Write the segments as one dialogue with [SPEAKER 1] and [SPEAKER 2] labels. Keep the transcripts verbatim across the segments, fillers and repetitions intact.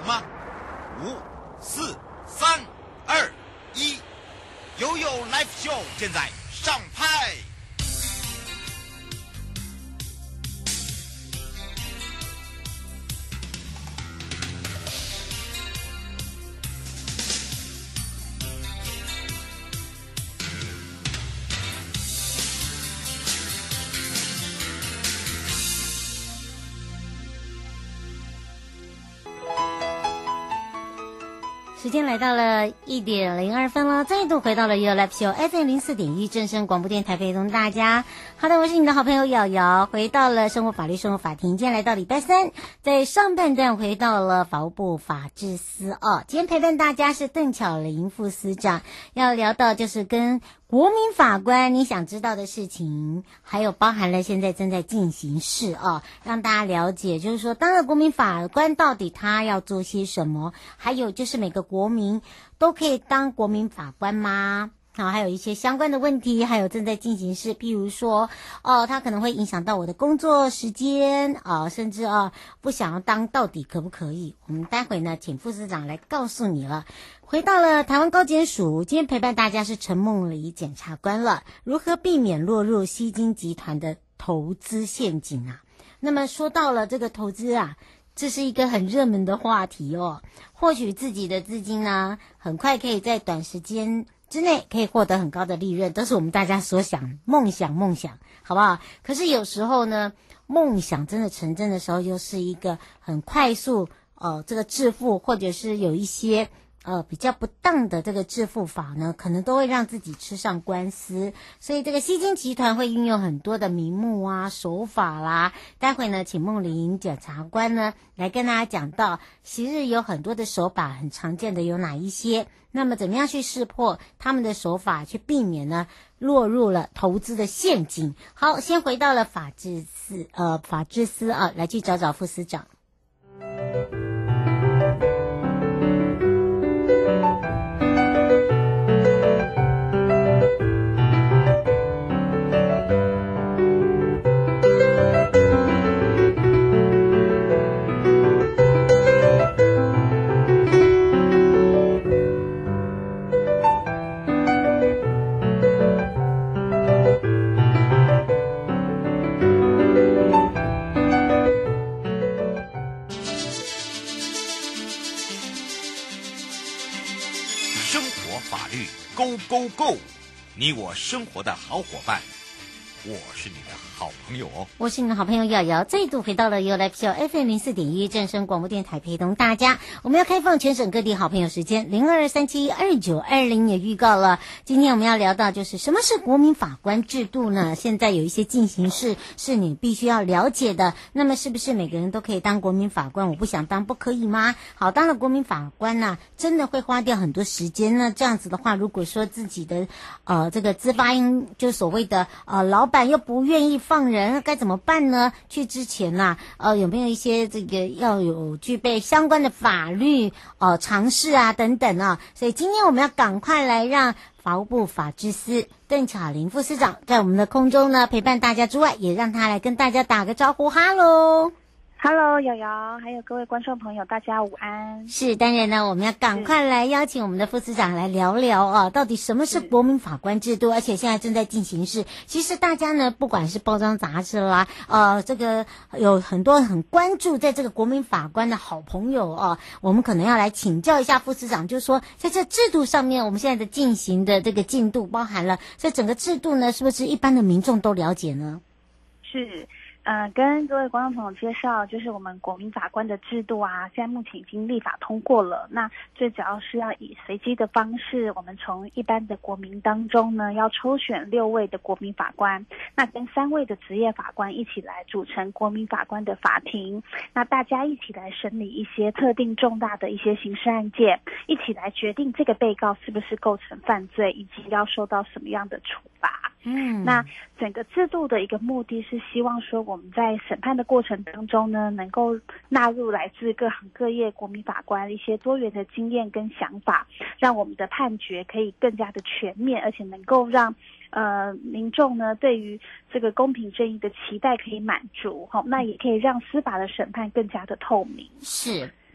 [SPEAKER 1] 吗？五、四、三、二、一，悠悠 Live Show 现在上拍。
[SPEAKER 2] 时间来到了一点零二分了，再度回到了 You Live Show F M 零四点一正声广播电台，陪同大家。好的，我是你的好朋友瑶瑶，回到了生活法律生活法庭。今天来到礼拜三，在上半段回到了法务部法制司哦。今天陪伴大家是邓巧玲副司长，要聊到就是跟国民法官你想知道的事情，还有包含了现在正在进行式哦，让大家了解，就是说当了国民法官到底他要做些什么，还有就是每个国民都可以当国民法官吗？好，还有一些相关的问题，还有正在进行式，譬如说，哦，它可能会影响到我的工作时间啊、哦，甚至哦，不想要当，到底可不可以？我们待会呢，请副司长来告诉你了。回到了台湾高检署，今天陪伴大家是陈梦梨检察官了，如何避免落入吸金集团的投资陷阱啊？那么说到了这个投资啊，这是一个很热门的话题哦。获取自己的资金呢，很快可以在短时间之内可以获得很高的利润，都是我们大家所想梦想梦想，好不好？可是有时候呢，梦想真的成真的时候，又是一个很快速呃这个致富，或者是有一些呃比较不当的这个致富法呢，可能都会让自己吃上官司。所以这个吸金集团会运用很多的名目啊手法啦，待会呢请梦玲检察官呢来跟大家讲到昔日有很多的手法，很常见的有哪一些，那么怎么样去识破他们的手法，去避免呢落入了投资的陷阱。好，先回到了法制司呃法制司啊，来去找找副司长。
[SPEAKER 1] Go Go Go！ 你我生活的好伙伴，我是你的好朋友哦。
[SPEAKER 2] 我是你的好朋友瑶瑶，再度回到了 You Live Show F M 零四点一正声广播电台，陪同大家。我们要开放全省各地好朋友时间零二三七二九二零也预告了。今天我们要聊到就是什么是国民法官制度呢？现在有一些进行式是你必须要了解的。那么是不是每个人都可以当国民法官？我不想当，不可以吗？好，当了国民法官呢、啊，真的会花掉很多时间呢。这样子的话，如果说自己的呃这个资发应就所谓的呃老板又不愿意放人，该怎么办呢？去之前呐、啊，呃，有没有一些这个要有具备相关的法律呃常识啊等等啊？所以今天我们要赶快来让法务部法制司邓巧玲副司长在我们的空中呢陪伴大家之外，也让他来跟大家打个招呼，哈喽。
[SPEAKER 3] Hello， 瑶瑶，还有各位观众朋友，大家午安。
[SPEAKER 2] 是，当然呢，我们要赶快来邀请我们的副司长来聊聊啊，到底什么是国民法官制度？而且现在正在进行式。其实大家呢，不管是报章杂志啦，呃，这个有很多很关注在这个国民法官的好朋友啊，我们可能要来请教一下副司长，就是说在这制度上面，我们现在的进行的这个进度包含了这整个制度呢，是不是一般的民众都了解呢？
[SPEAKER 3] 是。呃，跟各位观众朋友介绍，就是我们国民法官的制度啊，现在目前已经立法通过了。那最主要是要以随机的方式，我们从一般的国民当中呢，要抽选六位的国民法官，那跟三位的职业法官一起来组成国民法官的法庭。那大家一起来审理一些特定重大的一些刑事案件，一起来决定这个被告是不是构成犯罪，以及要受到什么样的处罚。嗯，那整个制度的一个目的是希望说，我们在审判的过程当中呢，能够纳入来自各行各业国民法官一些多元的经验跟想法，让我们的判决可以更加的全面，而且能够让呃民众呢对于这个公平正义的期待可以满足，好，那也可以让司法的审判更加的透明。
[SPEAKER 2] 是。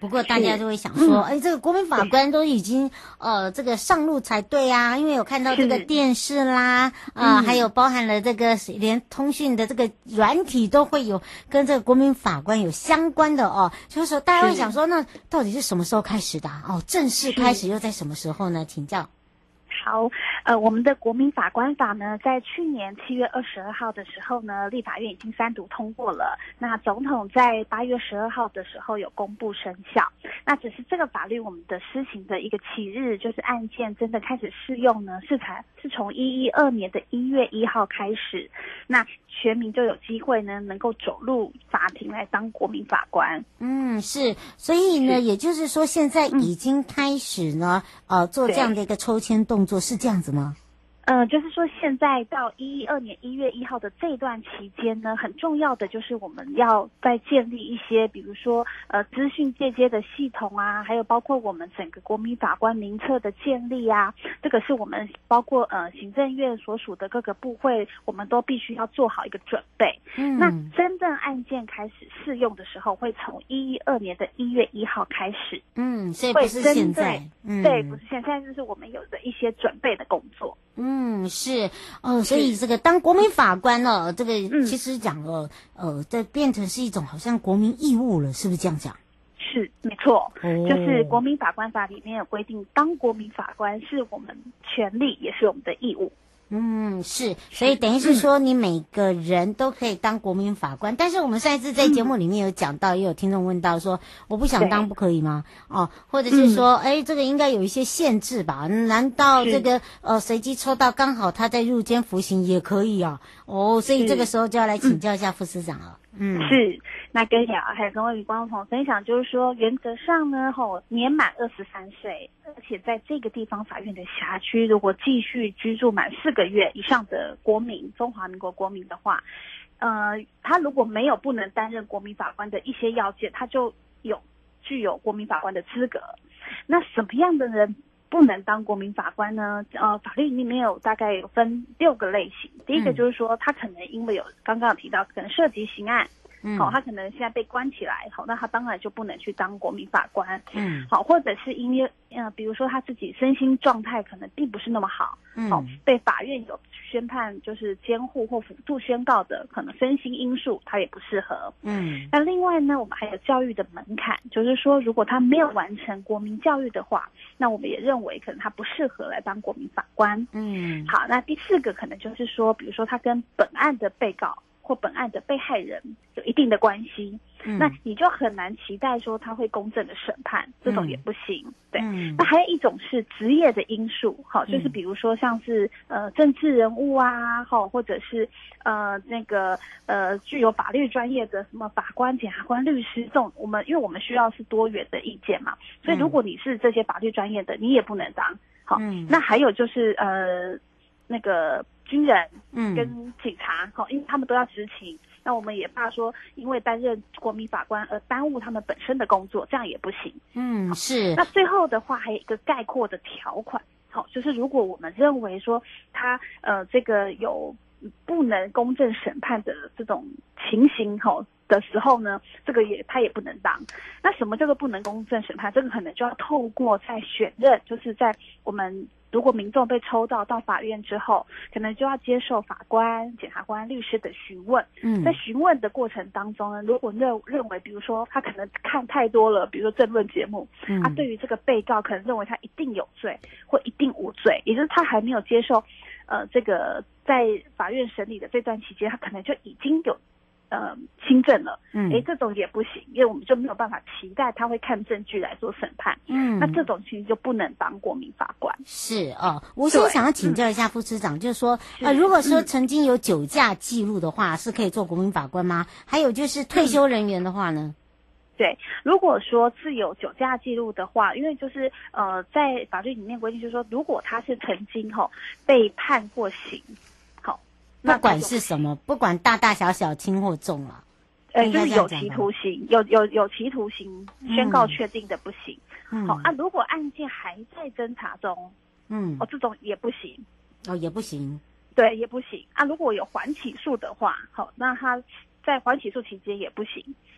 [SPEAKER 2] 不过大家就会想说，哎、嗯，这个国民法官都已经呃这个上路才对啊，因为有看到这个电视啦，啊、呃嗯，还有包含了这个连通讯的这个软体都会有跟这个国民法官有相关的哦。就是说，大家会想说，那到底是什么时候开始的、啊？哦，正式开始又在什么时候呢？请教。
[SPEAKER 3] 好，呃，我们的国民法官法呢，在去年七月二十二号的时候呢，立法院已经三读通过了。那总统在八月十二号的时候有公布生效。那只是这个法律我们的施行的一个起日，就是案件真的开始适用呢，是才是从一一二年的一月一号开始。那全民就有机会呢，能够走入法庭来当国民法官。
[SPEAKER 2] 嗯，是，所以呢，也就是说，现在已经开始呢，嗯、呃，做这样的一个抽签动作，是这样子吗？
[SPEAKER 3] 呃，就是说现在到一一二年一月一号的这段期间呢，很重要的就是我们要再建立一些，比如说呃资讯借接的系统啊，还有包括我们整个国民法官名册的建立啊，这个是我们包括呃行政院所属的各个部会，我们都必须要做好一个准备。嗯，那真正案件开始适用的时候，会从一一二年的一月一号开始。
[SPEAKER 2] 嗯，所以不是现在。
[SPEAKER 3] 嗯，对，不是现在，现在就是我们有的一些准备的工作。
[SPEAKER 2] 嗯，是哦，所以这个当国民法官哦，这个其实讲了，嗯、呃，这变成是一种好像国民义务了，是不是这样讲？
[SPEAKER 3] 是，没错，哦、就是国民法官法里面有规定，当国民法官是我们权利，也是我们的义务。
[SPEAKER 2] 嗯，是，所以等于是说，你每个人都可以当国民法官。嗯、但是我们上一次在节目里面有讲到，嗯、也有听众问到说，我不想当不可以吗？哦，或者是说，哎、嗯，这个应该有一些限制吧？难道这个呃随机抽到刚好他在入监服刑也可以啊？哦，所以这个时候就要来请教一下副司长了。嗯，
[SPEAKER 3] 是。那跟雅还有跟各位观众朋友分享，就是说原则上呢，吼年满二十三岁，而且在这个地方法院的辖区，如果继续居住满四个月以上的国民，中华民国国民的话，呃，他如果没有不能担任国民法官的一些要件，他就有具有国民法官的资格。那什么样的人不能当国民法官呢？呃，法律里面有大概有分六个类型。第一个就是说，他可能因为有刚刚有提到，可能涉及刑案。嗯，好，他可能现在被关起来，好，那他当然就不能去当国民法官。嗯，好，或者是因为呃，比如说他自己身心状态可能并不是那么好，嗯，好，被法院有宣判就是监护或辅助宣告的，可能身心因素他也不适合。嗯，那另外呢，我们还有教育的门槛，就是说如果他没有完成国民教育的话，那我们也认为可能他不适合来当国民法官。嗯，好，那第四个可能就是说，比如说他跟本案的被告或本案的被害人有一定的关系，嗯、那你就很难期待说他会公正的审判，这种也不行。嗯、对、嗯，那还有一种是职业的因素，好，就是比如说像是呃政治人物啊，好，或者是呃那个呃具有法律专业的什么法官、检察官、律师这种，我们因为我们需要是多元的意见嘛，所以如果你是这些法律专业的，你也不能当。好，嗯、那还有就是呃那个。军人跟警察，好、嗯，因为他们都要执勤，那我们也怕说，因为担任国民法官而耽误他们本身的工作，这样也不行。嗯，是。那最后的话，还有一个概括的条款，好，就是如果我们认为说他呃这个有不能公正审判的这种情形，哈。的时候呢，这个也他也不能当。那什么叫做不能公正审判？这个可能就要透过在选任，就是在我们如果民众被抽到到法院之后，可能就要接受法官、检察官、律师的询问。嗯，在询问的过程当中呢，如果认认为，比如说他可能看太多了，比如说政论节目，嗯、啊，对于这个被告可能认为他一定有罪或一定无罪，也就是他还没有接受，呃，这个在法院审理的这段期间，他可能就已经有。呃，轻症了，嗯，哎，这种也不行，因为我们就没有办法期待他会看证据来做审判，嗯，那这种其实就不能当国民法官。
[SPEAKER 2] 是哦，我现在想要请教一下副司长，就是说，呃，如果说曾经有酒驾记录的话，是可以做国民法官吗？还有就是退休人员的话呢？
[SPEAKER 3] 对，如果说是有酒驾记录的话，因为就是呃，在法律里面规定，就是说，如果他是曾经吼、哦、被判过刑。
[SPEAKER 2] 不管是什么，不管大大小小、轻或重啊，
[SPEAKER 3] 呃，就是有期徒刑，有有有期徒刑宣告确定的不行。嗯，好啊，如果案件还在侦查中，嗯，哦，这种也不行，
[SPEAKER 2] 哦，也不行，
[SPEAKER 3] 对，也不行啊。如果有缓起诉的话，好，那他在缓起诉期间也不行。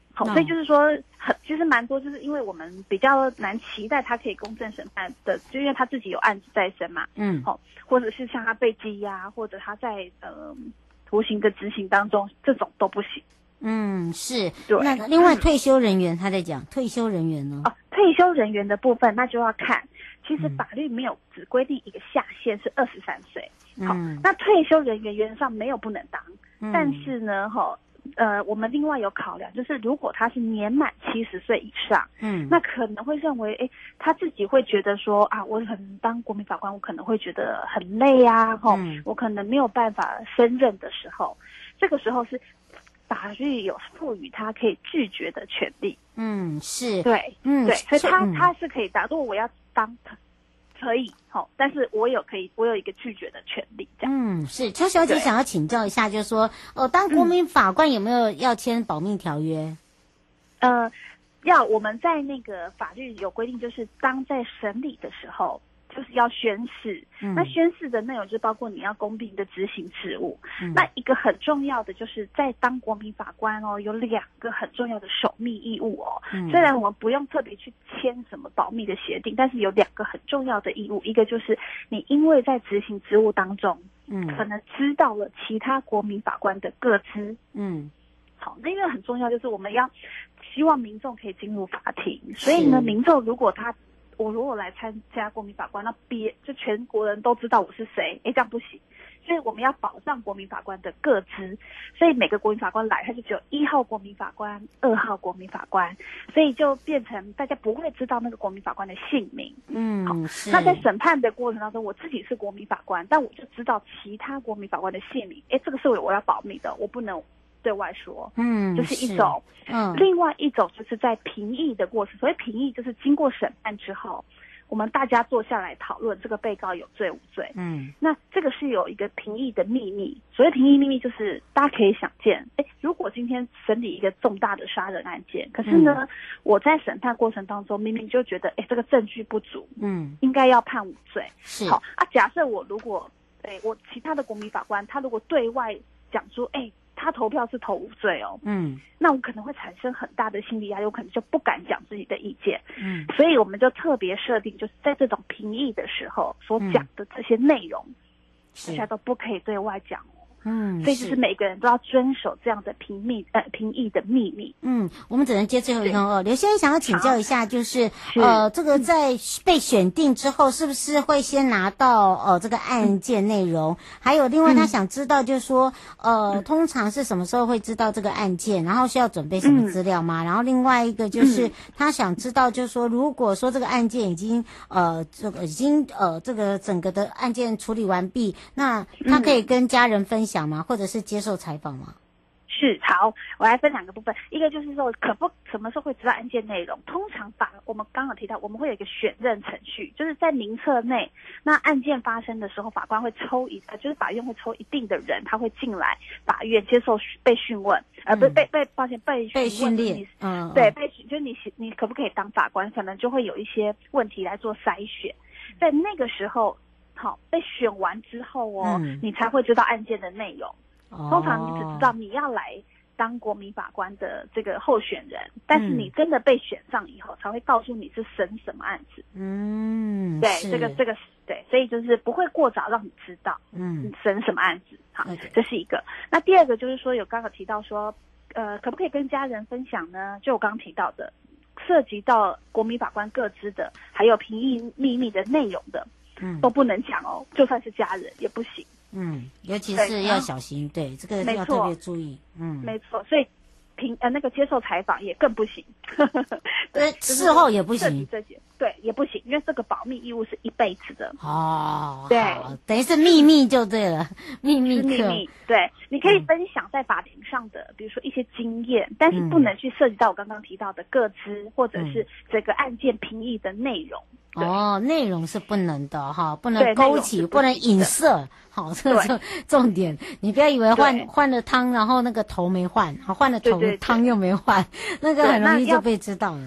[SPEAKER 3] 好，所以就是说很其实蛮多，就是因为我们比较难期待他可以公正审判的，就因为他自己有案子在身嘛，
[SPEAKER 2] 嗯，
[SPEAKER 3] 好，或者是像他被羁押，或者他在呃徒刑的执行当中，这种都不行。
[SPEAKER 2] 嗯，是。
[SPEAKER 3] 对。
[SPEAKER 2] 那另外退休人员他在讲退休人员呢？
[SPEAKER 3] 哦，退休人员的部分那就要看，其实法律没有只规定一个下限是二十三岁。好，
[SPEAKER 2] 嗯，
[SPEAKER 3] 那退休人员原则上没有不能当，
[SPEAKER 2] 嗯、
[SPEAKER 3] 但是呢，哈。呃，我们另外有考量，就是如果他是年满七十岁以上，
[SPEAKER 2] 嗯，
[SPEAKER 3] 那可能会认为，哎，他自己会觉得说啊，我可能当国民法官，我可能会觉得很累啊，哈、嗯，我可能没有办法胜任的时候，这个时候是法律有赋予他可以拒绝的权利。
[SPEAKER 2] 嗯，是，
[SPEAKER 3] 对，
[SPEAKER 2] 嗯，
[SPEAKER 3] 对，所以他、
[SPEAKER 2] 嗯、
[SPEAKER 3] 他是可以当，如果我要当。可以，好，但是我有可以，我有一个拒绝的权利，这样。
[SPEAKER 2] 嗯，是邱小姐想要请教一下，就是说，哦，当国民法官有没有要签保密条约？
[SPEAKER 3] 嗯、呃，要我们在那个法律有规定，就是当在审理的时候，就是要宣誓。嗯、那宣誓的内容就包括你要公平的执行职务。嗯、那一个很重要的就是在当国民法官哦，有两个很重要的守密义务哦。嗯、虽然我们不用特别去签什么保密的协定，但是有两个很重要的义务，一个就是你因为在执行职务当中，嗯，可能知道了其他国民法官的个资，嗯，好，那因为很重要，就是我们要希望民众可以进入法庭，所以呢，民众如果他我如果来参加国民法官，那别就全国人都知道我是谁，哎，这样不行。所以我们要保障国民法官的个资，所以每个国民法官来，他就只有一号国民法官、二号国民法官，所以就变成大家不会知道那个国民法官的姓名。
[SPEAKER 2] 嗯，好，
[SPEAKER 3] 那在审判的过程当中，我自己是国民法官，但我就知道其他国民法官的姓名，哎，这个是我要保密的，我不能对外说。嗯，这是一种。嗯，另外一种就是在评议的过程，所谓评议就是经过审判之后，我们大家坐下来讨论这个被告有罪无罪。嗯，那这个是有一个评议的秘密。所谓评议秘密，就是大家可以想见，哎，如果今天审理一个重大的杀人案件，可是呢，嗯、我在审判过程当中明明就觉得，哎，这个证据不足，嗯，应该要判无罪。是好啊，假设我如果，哎，我其他的国民法官他如果对外讲出，哎。他投票是投无罪哦，嗯，那我可能会产生很大的心理压力，我可能就不敢讲自己的意见，嗯，所以我们就特别设定，就是在这种评议的时候所讲的这些内容，大家都不可以对外讲哦。嗯，所以就是每个人都要遵守这样的评密呃评议的秘密。
[SPEAKER 2] 嗯，我们只能接最后一通哦。刘先生想要请教一下，就是呃，这个在被选定之后，是不是会先拿到呃这个案件内容？还有另外他想知道，就是说呃，嗯、通常是什么时候会知道这个案件？然后需要准备什么资料吗？嗯、然后另外一个就是他想知道，就是说如果说这个案件已经呃这个已经呃这个整个的案件处理完毕，那他可以跟家人分享。讲吗？或者是接受采访吗？
[SPEAKER 3] 是，好，我来分两个部分。一个就是说，可不什么时候会知道案件内容？通常法我们刚好提到，我们会有一个选任程序，就是在名册内，那案件发生的时候，法官会抽一，呃，就是法院会抽一定的人，他会进来法院接受被讯问，呃，不、嗯、被被抱歉被
[SPEAKER 2] 被训练，嗯，
[SPEAKER 3] 对，被就是你你可不可以当法官？可能就会有一些问题来做筛选，在那个时候。好，被选完之后哦，嗯、你才会知道案件的内容。哦、通常你只知道你要来当国民法官的这个候选人，但是你真的被选上以后，才会告诉你是审什么案子。嗯，对，这个这个对，所以就是不会过早让你知道，嗯，审什么案子。好， okay. 这是一个。那第二个就是说，有刚刚提到说，呃，可不可以跟家人分享呢？就我刚刚提到的，涉及到国民法官个资的，还有评议秘密的内容的。嗯，都不能讲哦，就算是家人也不行。
[SPEAKER 2] 嗯，尤其是要小心，对, 对这个要特别注意。嗯，
[SPEAKER 3] 没错，所以评呃那个接受采访也更不行。
[SPEAKER 2] 对，事后也不行。
[SPEAKER 3] 这些对也不行，因为这个保密义务是一辈子的。
[SPEAKER 2] 哦，对，等于是秘密就对了，秘密
[SPEAKER 3] 秘密。对，你可以分享在法庭上的，嗯、比如说一些经验，但是不能去涉及到我刚刚提到的个资，或者是这个案件评议的内容。
[SPEAKER 2] 哦，内容是不能的哈，不能勾起，不, 不能影射，好，这个是重点。你不要以为换换了汤，然后那个头没换，好换了头，汤又没换，那个很容易就被知道了。
[SPEAKER 3] 是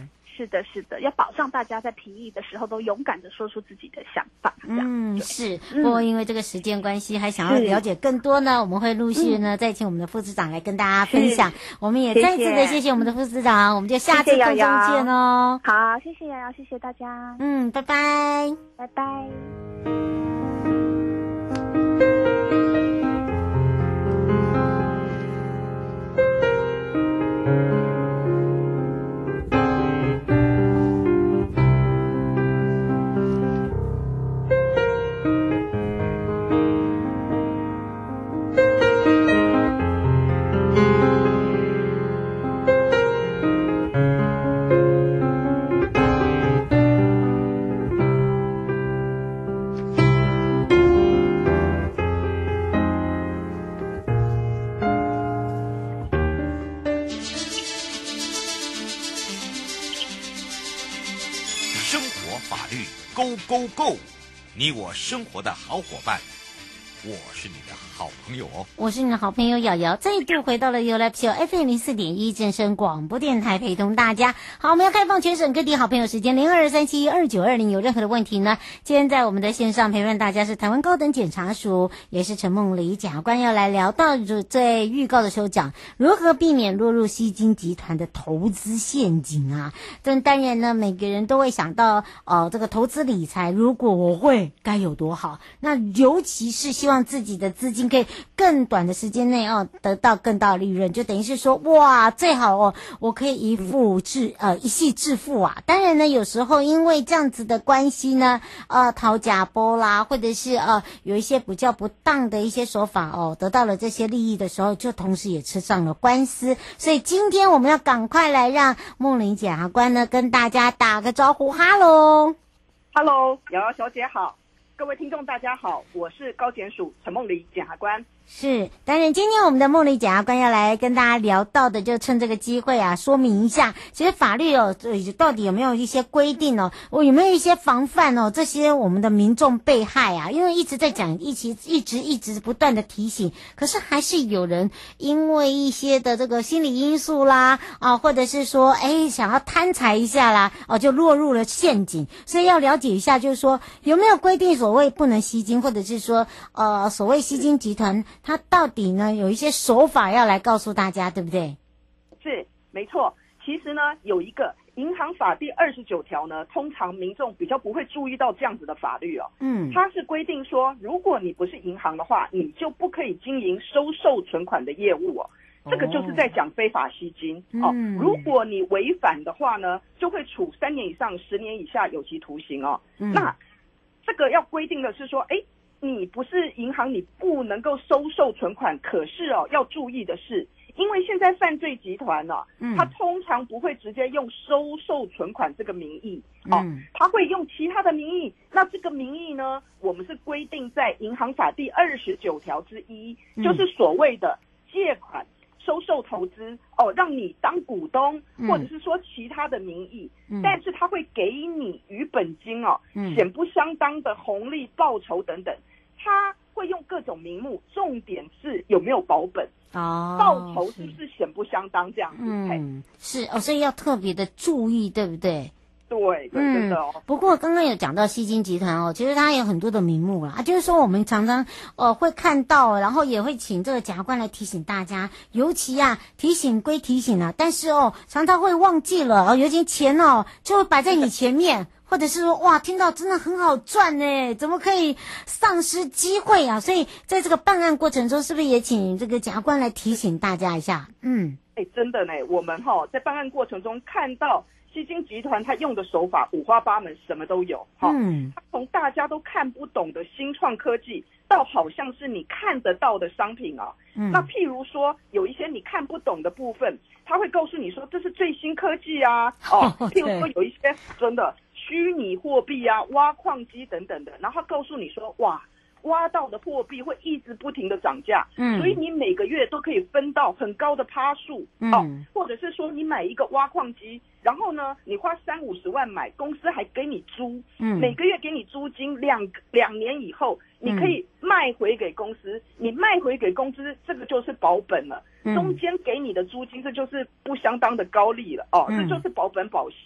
[SPEAKER 3] 是的，是的，要保障大家在评议的时候都勇敢的说出自己的想法。
[SPEAKER 2] 嗯，是。不过因为这个时间关系，还想要了解更多呢，我们会陆续呢、嗯、再请我们的副市长来跟大家分享。我们也再次的谢谢我们的副市长，我们就下次空中见哦。
[SPEAKER 3] 好，谢谢瑶瑶，谢谢大家。
[SPEAKER 2] 嗯，拜拜，
[SPEAKER 3] 拜拜。
[SPEAKER 1] Go Go Go！ 你我生活的好伙伴，我是你的好朋友哦。
[SPEAKER 2] 我是你的好朋友瑶瑶，再度回到了 You Live Show F M 零四点一正声广播电台，陪同大家。好，我们要开放全省各地好朋友时间零二三七二九二零，有任何的问题呢？今天在我们的线上陪伴大家是台湾高等检察署，也是陈梦梨检察官要来聊到在预告的时候讲如何避免落入吸金集团的投资陷阱啊。但当然呢，每个人都会想到呃这个投资理财，如果我会该有多好。那尤其是希望自己的资金可以更短的时间内哦得到更大的利润，就等于是说哇最好哦我可以一富致呃一夕致富啊。当然呢，有时候因为这样子的关系呢，呃讨假包啦，或者是呃有一些比较不当的一些手法哦，得到了这些利益的时候，就同时也吃上了官司。所以今天我们要赶快来让梦梨检察官呢跟大家打个招呼。哈喽
[SPEAKER 4] 哈喽，瑶瑶小姐好，各位听众大家好，我是高检署陈梦梨检察官。
[SPEAKER 2] 是，当然今天我们的梦梨检察官要来跟大家聊到的，就趁这个机会啊，说明一下，其实法律哦，到底有没有一些规定哦，有没有一些防范哦，这些我们的民众被害啊，因为一直在讲，一直一直一直不断的提醒，可是还是有人因为一些的这个心理因素啦，啊，或者是说，哎，想要贪财一下啦，哦，就落入了陷阱，所以要了解一下，就是说有没有规定所谓不能吸金，或者是说，呃，所谓吸金集团。他到底呢有一些手法要来告诉大家，对不对？
[SPEAKER 4] 是，没错。其实呢，有一个银行法第二十九条呢，通常民众比较不会注意到这样子的法律哦。嗯，它是规定说，如果你不是银行的话，你就不可以经营收受存款的业务哦。这个就是在讲非法吸金哦。嗯、如果你违反的话呢，就会处三年以上十年以下有期徒刑哦。嗯、那这个要规定的是说，哎。你不是银行，你不能够收受存款。可是哦，要注意的是，因为现在犯罪集团呢、啊，嗯，他通常不会直接用收受存款这个名义，哦，嗯、他会用其他的名义。那这个名义呢，我们是规定在银行法第二十九条之一，嗯、就是所谓的借款、收受投资哦，让你当股东，或者是说其他的名义，嗯、但是他会给你与本金哦，嗯、显不相当的红利、报酬等等。他会用各种名目，重点是有没有保本哦，报酬是不是显不相当这样子？
[SPEAKER 2] 嗯，是哦，所以要特别的注意，对不对？
[SPEAKER 4] 对，对，真的哦。
[SPEAKER 2] 嗯、不过刚刚有讲到吸金集团哦，其实它有很多的名目啦，就是说我们常常呃会看到，然后也会请这个检察官来提醒大家，尤其啊提醒归提醒啊，但是哦常常会忘记了哦，尤其钱哦就会摆在你前面。或者是说哇，听到真的很好赚呢，怎么可以丧失机会啊？所以在这个办案过程中，是不是也请这个检察官来提醒大家一下？嗯，
[SPEAKER 4] 哎，真的呢，我们哈、哦、在办案过程中看到吸金集团他用的手法五花八门，什么都有哈。嗯，他从大家都看不懂的新创科技，到好像是你看得到的商品啊。嗯，那譬如说有一些你看不懂的部分，他会告诉你说这是最新科技啊。哦，譬如说有一些真的。虚拟货币啊，挖矿机等等的，然后他告诉你说，哇，挖到的货币会一直不停的涨价，嗯，所以你每个月都可以分到很高的趴数，嗯，哦，或者是说你买一个挖矿机，然后呢，你花三五十万买，公司还给你租，嗯，每个月给你租金，两两年以后你可以卖回给公司，嗯、你卖回给公司，这个就是保本了。中间给你的租金，这就是不相当的高利了哦，嗯、这就是保本保息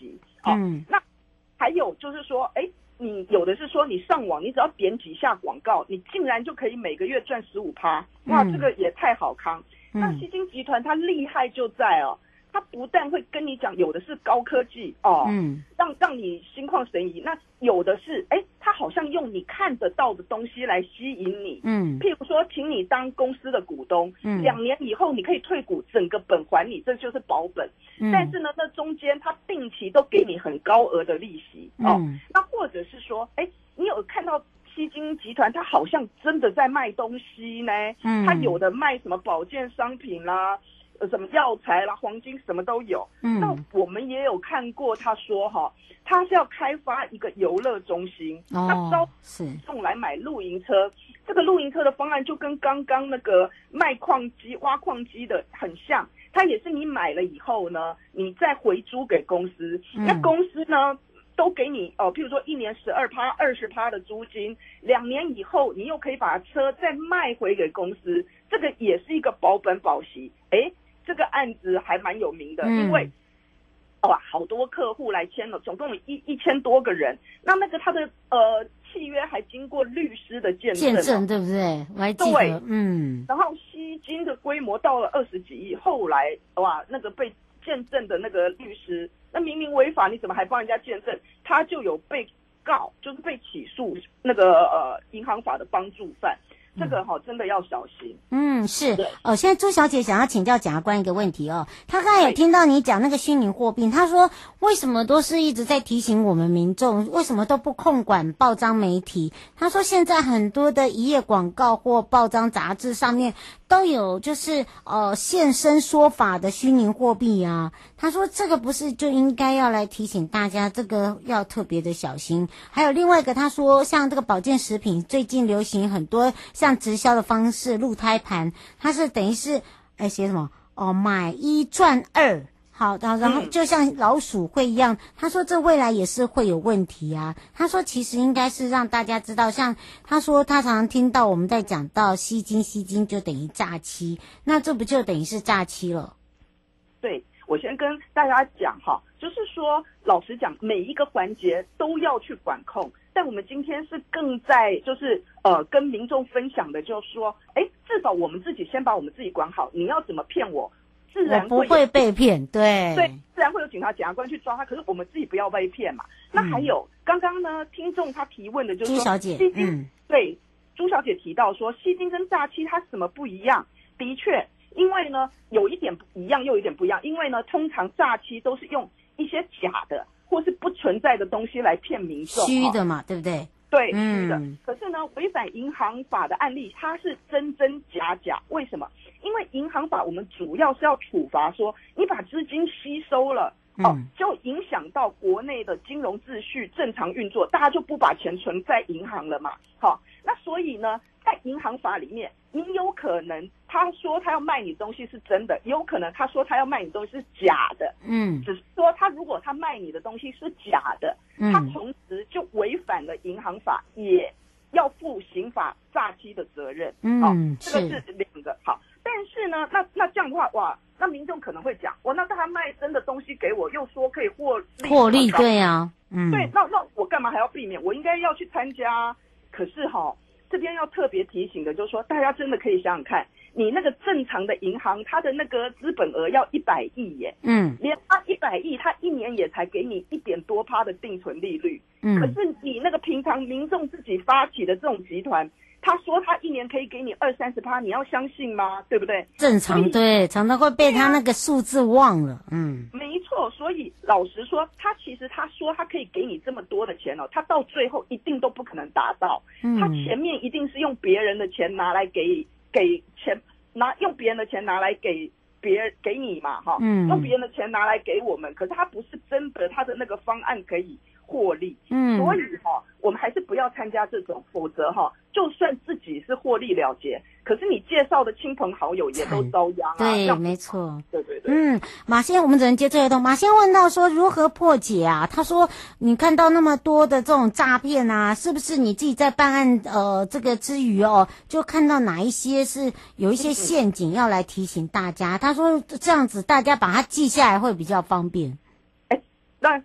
[SPEAKER 4] 好、嗯，那还有就是说，哎，你有的是说你上网，你只要点几下广告，你竟然就可以每个月赚十五趴，哇，这个也太好康。嗯、那西金集团它厉害就在哦，它不但会跟你讲，有的是高科技哦，嗯，让让你心旷神怡。那有的是，哎，它好像用你看得到的东西来吸引你，嗯，譬如说，请你当公司的股东，嗯，两年以后你可以退股，整个本还你，这就是保本。嗯、但是呢，那中间它定期都给你很高额的利息哦。嗯、那或者是说，哎，你有看到西金集团，它好像真的在卖东西呢？嗯，它有的卖什么保健商品啦。呃，什么药材啦、黄金什么都有。嗯，那我们也有看过，他说哈，他是要开发一个游乐中心，哦，他招送来买露营车。这个露营车的方案就跟刚刚那个卖矿机、挖矿机的很像，它也是你买了以后呢，你再回租给公司，嗯、那公司呢都给你哦，譬如说一年十二趴、二十趴的租金，两年以后你又可以把车再卖回给公司，这个也是一个保本保息。哎。这个案子还蛮有名的，嗯、因为哇，好多客户来签了，总共有一一千多个人。那那个他的呃契约还经过律师的见证，见
[SPEAKER 2] 证对不对？我还记得，对，嗯。
[SPEAKER 4] 然后吸金的规模到了二十几亿，后来哇，那个被见证的那个律师，那明明违法，你怎么还帮人家见证？他就有被告，就是被起诉那个呃银行法的帮助犯。这个哈、哦、真的要小心。
[SPEAKER 2] 嗯，是。哦，现在朱小姐想要请教检察官一个问题哦。她刚才有听到你讲那个虚拟货币，她说为什么都是一直在提醒我们民众，为什么都不控管报章媒体？她说现在很多的一页广告或报章杂志上面都有就是呃现身说法的虚拟货币啊。她说这个不是就应该要来提醒大家，这个要特别的小心。还有另外一个，她说像这个保健食品最近流行很多像像直销的方式露胎盘，它是等于是哎写什么哦买一赚二，好，然后就像老鼠会一样，他说这未来也是会有问题啊。他说其实应该是让大家知道，像他说他常常听到我们在讲到吸金吸金就等于诈欺，那这不就等于是诈欺了？
[SPEAKER 4] 对，我先跟大家讲哈，就是说老实讲，每一个环节都要去管控。但我们今天是更在就是呃跟民众分享的，就是说，哎，至少我们自己先把我们自己管好。你要怎么骗我，自然会
[SPEAKER 2] 我不会被骗，对
[SPEAKER 4] 对，自然会有警察、检察官去抓他。可是我们自己不要被骗嘛。那还有、嗯、刚刚呢，听众他提问的就是说，
[SPEAKER 2] 朱小姐，
[SPEAKER 4] 嗯，对，朱小姐提到说，吸金跟诈欺它什么不一样？的确，因为呢有一点一样，又有一点不一样。因为呢，通常诈欺都是用一些假的或是不存在的东西来骗民众，
[SPEAKER 2] 虚的嘛，对不对？
[SPEAKER 4] 对，虚的。嗯、可是呢，违反银行法的案例，它是真真假假。为什么？因为银行法我们主要是要处罚说，你把资金吸收了，哦，嗯、就影响到国内的金融秩序正常运作，大家就不把钱存在银行了嘛。好、哦，那所以呢，在银行法里面，你有可能他说他要卖你东西是真的，也有可能他说他要卖你东西是假的。嗯，只是说他如果他卖你的东西是假的，嗯、他同时就违反了银行法，也要负刑法诈欺的责任。嗯，哦，这个是两个好。但是呢，那那这样的话，哇，那民众可能会讲，哇，那他卖真的东西给我，又说可以获利，
[SPEAKER 2] 获利，对呀、啊，嗯，
[SPEAKER 4] 对，那那我干嘛还要避免？我应该要去参加。可是哈、哦，这边要特别提醒的，就是说，大家真的可以想想看，你那个正常的银行，它的那个资本额要一百亿耶，嗯，连它一百亿，它一年也才给你一点多趴的定存利率，嗯，可是你那个平常民众自己发起的这种集团。他说他一年可以给你二三十趴，你要相信吗？对不对？
[SPEAKER 2] 正常对，常常会被他那个数字忘了。嗯，
[SPEAKER 4] 没错。所以老实说，他其实他说他可以给你这么多的钱哦，他到最后一定都不可能达到。嗯，他前面一定是用别人的钱拿来给给钱，拿用别人的钱拿来给别给你嘛，哈，嗯，用别人的钱拿来给我们。可是他不是真的，他的那个方案可以获利。嗯，所以哈，我们还是不要参加这种，否则哈。就算自己是获利了结，可是你介绍的亲朋好友也都遭殃啊。
[SPEAKER 2] 对，没错。
[SPEAKER 4] 对对对。
[SPEAKER 2] 嗯，马先，我们只能接最后一通。马先问到说如何破解啊？他说你看到那么多的这种诈骗啊，是不是你自己在办案呃这个之余哦，就看到哪一些是有一些陷阱要来提醒大家？他说这样子大家把它记下来会比较方便。
[SPEAKER 4] 哎，那谢谢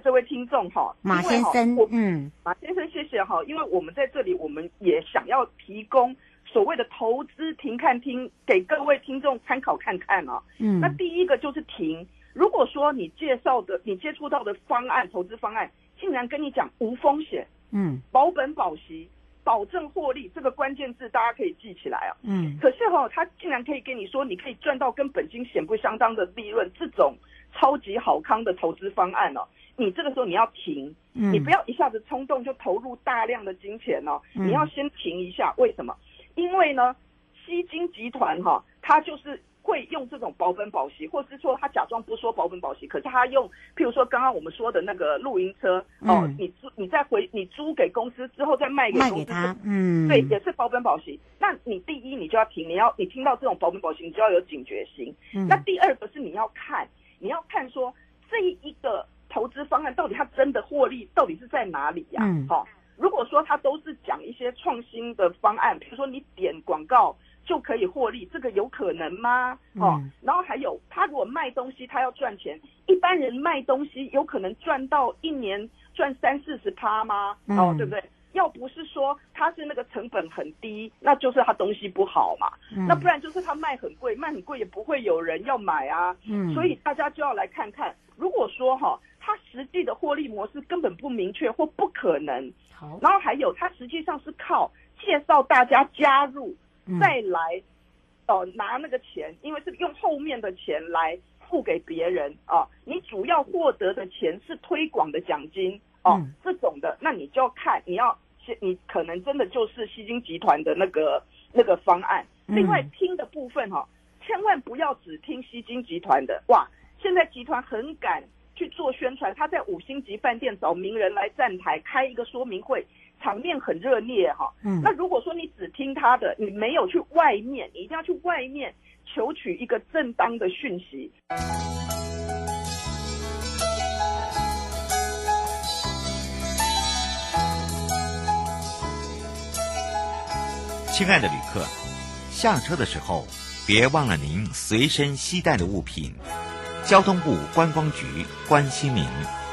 [SPEAKER 4] 这位听众哈，
[SPEAKER 2] 马先生，嗯，
[SPEAKER 4] 马先生，谢谢哈，因为我们在这里，我们也想要提供所谓的投资停看听给各位听众参考看看啊。嗯，那第一个就是停。如果说你介绍的、你接触到的方案、投资方案，竟然跟你讲无风险，嗯，保本保息、保证获利，这个关键字大家可以记起来啊。嗯，可是哈、哦，他竟然可以跟你说，你可以赚到跟本金显不相当的利润，这种超级好康的投资方案哦，你这个时候你要停，嗯、你不要一下子冲动就投入大量的金钱哦，嗯、你要先停一下。为什么？因为呢，西金集团哈、哦，它就是会用这种保本保息，或是说他假装不说保本保息，可是他用，譬如说刚刚我们说的那个露营车，哦，嗯、你租你再回你租给公司之后再卖给公司，
[SPEAKER 2] 卖给他，嗯，
[SPEAKER 4] 对，也是保本保息。那你第一你就要停，你要你听到这种保本保息，你就要有警觉心。嗯、那第二个是你要看，你要看说这一个投资方案到底它真的获利到底是在哪里呀、啊？嗯，好、哦，如果说它都是讲一些创新的方案，比如说你点广告就可以获利，这个有可能吗？哦，嗯、然后还有，他如果卖东西，他要赚钱，一般人卖东西有可能赚到一年赚三四十趴吗？嗯、哦，对不对？要不是说他是那个成本很低，那就是他东西不好嘛。嗯、那不然就是他卖很贵，卖很贵也不会有人要买啊。嗯，所以大家就要来看看，如果说哈、哦，他实际的获利模式根本不明确或不可能，好，然后还有他实际上是靠介绍大家加入。再来，哦、呃，拿那个钱，因为是用后面的钱来付给别人啊。你主要获得的钱是推广的奖金哦、啊嗯，这种的，那你就要看，你要，你可能真的就是西金集团的那个那个方案。另外听的部分哈、啊，千万不要只听西金集团的。哇，现在集团很敢去做宣传，他在五星级饭店找名人来站台开一个说明会。场面很热烈哈，嗯，那如果说你只听他的，你没有去外面，你一定要去外面求取一个正当的讯息。
[SPEAKER 1] 亲爱的旅客，下车的时候别忘了您随身携带的物品。交通部观光局关心您。